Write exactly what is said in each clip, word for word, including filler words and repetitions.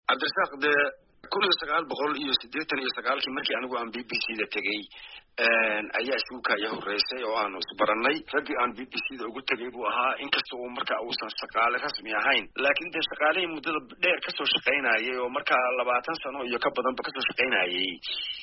عبد الرزاق ده كل سقال بقول إيو سديتني سقال كي مركي أنا وعن بي بي سي ده تجي أي أشوكا يهو الرئيسي وأنا سبرناي رجع عن بي بي سي ده قلت جيبوها إن كسو مركا أوصل سقال رسمي هين لكن ده سقالي مدة ده كسو شقينا يه ومركا لبعتن سنة يكبدن بكسو شقينا يه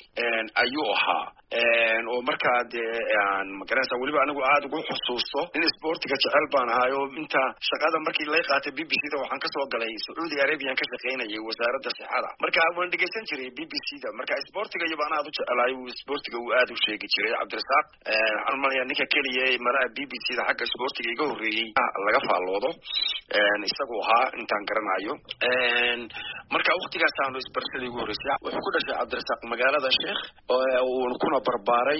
أيوها ومركا ده يعني مكان سوولي بقى أنا قاعد أقول خصوصه إن سبورت كتشعل بان هايو أنت شقال مركي لايقات بي بي سي ده وحن كسو قلي سعودي عربي كسو شقينا يه وزارة الصحة مركا أول دقيقتين شري بي بي سي ده مركا سبورت كيبقى أنا أدو شعلايو سبورت كوادو شيء كتير عبد الرزاق أنا ما يعني ككلية مرة بي بي سي ده حق سبورت كيجوري لقى فعلوضه نسقوها إنت انكرنا أيو مركا وقتي كسانو سبورت كيجوريسيا وحكونا شيء عبد الرزاق مقالة ده شيخ ونكون برباري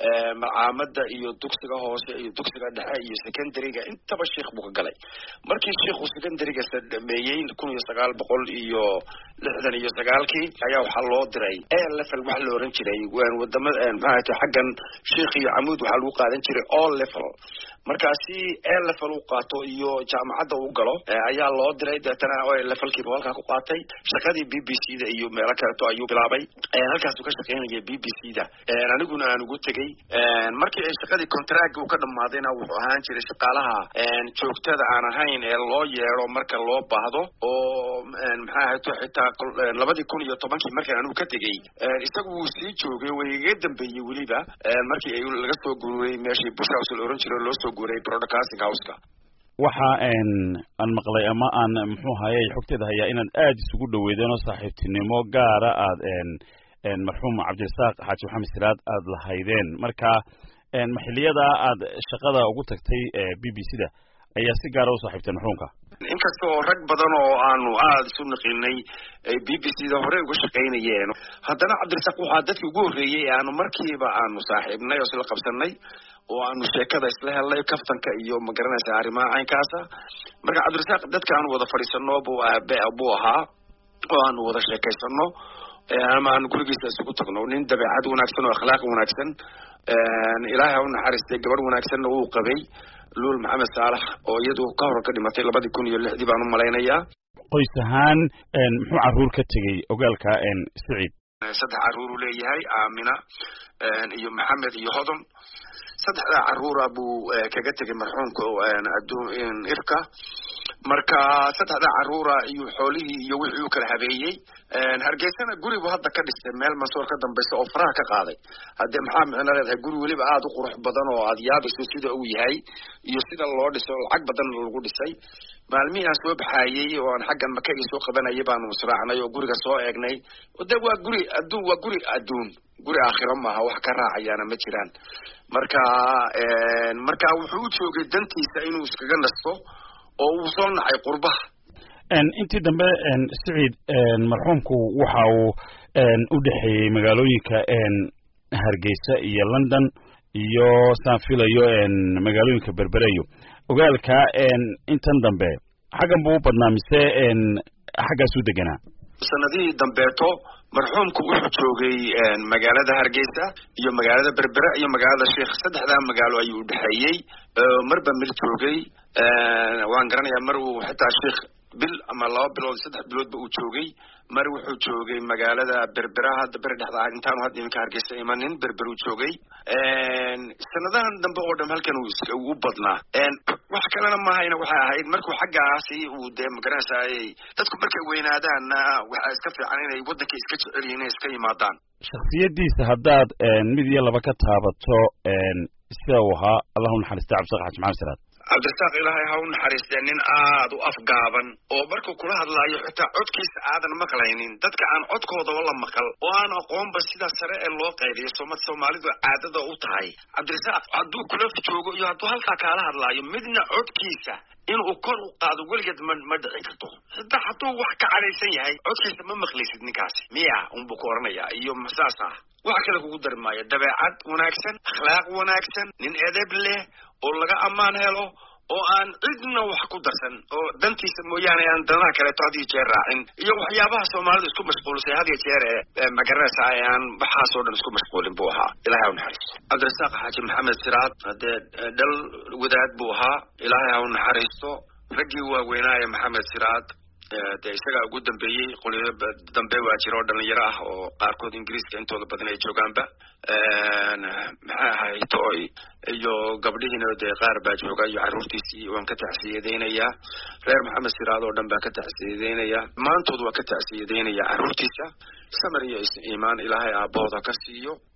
معامد إيو دكتور هوس إيو دكتور ده إيو سكندريجا أنت بالشيخ بقولي مركي الشيخ وسكندريجا سد ميين تكون يستقال بقول إيو لحدنا إيو استقال كي أيوه حلو دري أي لفل وحلو رنشري وين ودم معه حقا شيخي عمود وحلو قادن شري all level markaasi ee la fal u qaato iyo jaamacada u galo ayaa loo diray dadana oo la falkii walka ku qaatay shaqadii B B C da iyo meelo kale oo ayuu bilaabay halkaas uu ka shaqeynayay B B C da aniguna aan ugu tagay markii ay shaqadii contract uu ka dhamaadayna wuxuu ahaan jiray shaqaalaha joogtada aan ahayn ee loo yeero marka loo baahdo oo maxaa ahayd xitaa labadii kun iyo tobankii markii aan ka tagay isagu uu sii joogay way iga dambeeyay waliba markii ay laga soo guuray meeshii Bush House loo oran jiray loo soo guuray broadcasting house-ka waxa aan aan maqlay ama aan muxuu hayay xogtada haya inaan aad isugu dhaweedano saaxiibtinimo gaar ah aad een een marxuum Cabdirasaaq Xaaji Maxamed Siraad aad lahaydeen marka een maxalliyada aad shaqada ugu tagtay B B C da ayaa si gaar ah u saaxiibtay marxuumka inkastoo rag badan oo aanu aad isu naqinay B B C da hore ugu shaqeynayeen haddana Cabdirasaaq waxa dadkii ugu horeeyay aanu markiiba aanu saaxiibnay oo isla qabsanay oo aanu sheekada isla helay kaftanka iyo magaranaysa arrimaha aynkaasa marka Cabdirasaaq dadka aanu wada fadhiisano buu buu ahaa oo aanu wada sheekaysano ama aanu gurigiisa isugu tagno nin dabeecad wanaagsan oo akhlaaq wanaagsan ilaahay u naxariistay gabadh wanaagsan oo uu qabay luul maxamed saalax oo iyadu ka hor ka dhimatay labadii kun iyo lixdii baan u malaynayaa qoys ahaan muxuu caruur ka tagay ogaalka Saciid saddex caruur uu leeyahay Aamina iyo Maxamed iyo Hodon saddexda caruura buu kaga tagay marxuumka adduun irka marka saddexda caruura iyo xoolihii iyo wixii uu kala habeeyay hargeysana gurigu hadda ka dhistay meel mansoor ka dambaysa oo faraha ka qaaday hadda maxaa macna leedahay guri waliba aad u qurux badan oo aad yaabayso sida uu yahay iyo sida loo dhiso lacag badan lagu dhisay maalmihi aan soo baxayay oo aan xaggan Maka soo qabanayay baan musraacnay oo guriga soo eegnay wada waa guri adduun waa guri adduun guri aakhiro ma aha wax ka raacayana ma jiraan marka een marka wuxuu joogay dantiisa inuu iskaga nasto oo uu soo nacay qurbaha een intii dambe een Saciid een marxuumku waxa uu een u dhaxeeyay magaalooyinka een Hargeysa iyo London iyo San Filayo een magaalooyinka Berberayo ogaalka een intan dambe xagan buu badnaamise een xagaas u deganaa sanadii dambeeto marxuumku wuxuu joogay magaalada Hargeysa iyo magaalada Berbera iyo magaalada Sheekh saddexda magaalo ayuu u dhaxeeyay marba mid joogay waan garanayaa mar uu xitaa Sheekh bil ama laba bilood saddex bilood ba uu joogay mar wuxuu joogay magaalada Berbera hadda ber dhexda intaan hadda iminka Hargeysa imanin Berber uu joogay sanadahan dambe oo dhan halkan uu ugu badnaa wax kalena ma hayna waxa ahayd markuu xaggaasi uu de magaranayay dadku markay weynaadaan waxa iska fiican inay wadanka iska jecel yihiin iska yimaadaan shakhsiyadiisa haddaad mid iyo laba ka taabato sida uu ahaa Allahu naxariista Cabdirasaaq Xaaji Maxamed Siraad Cabdirasaaq ilaahay ha u naxariistay nin aad u afgaaban oo markuu kula hadlaayo xitaa codkiisa aadan maqlaynin dadka aan codkooda wala maqal oo aan aqoonba sida sare ee loo qayliyo Soomaalidu caadada u tahay Cabdirasaaq hadduu kula joogo iyo hadduu halka kala hadlaayo midna codkiisa inuu kor u qaado weligeed ma dhici karto xitaa hadduu wax ka cadhaysan yahay codkiisa ma maqlaysid ninkaasi miya un buu ku oranayaa iyo masaasa wax kale kugu darmaayo dabeecad wanaagsan akhlaaq wanaagsan nin edeb leh oo laga amaan helo oo aan cidna wax ku darsan oo dantiisa mooyaane aan danaha kale taadii jeer raacin iyo waxyaabaha Soomaalidu isku mashquulsay hadiya jeer ee magaranaysa ayaan waxa soo dhan isku mashquulin buu ahaa ilaahay u naxariisto Cabdirasaaq Xaaji Maxamed Siraad hadee dal wadaad buu ahaa ilaahay u naxariisto ragii waa weynaaye Maxamed Siraad dee isagaa ugu dambeeyey qolyo dambe waa jira oo dhalinyaro ah oo qaarkood ingiriiska intooda badan ay joogaanba maxaa ahayd oy iyo gabdhihiina dee qaar baa jooga iyo carruurtiisii waan ka tacsiyadeynayaa reer maxamed siraad oo dhan baa ka tacsiyadeynayaa maantood waa ka tacsiyadeynayaa carruurtiisa samar iyo iimaan ilaahay aabbahooda ka siiyo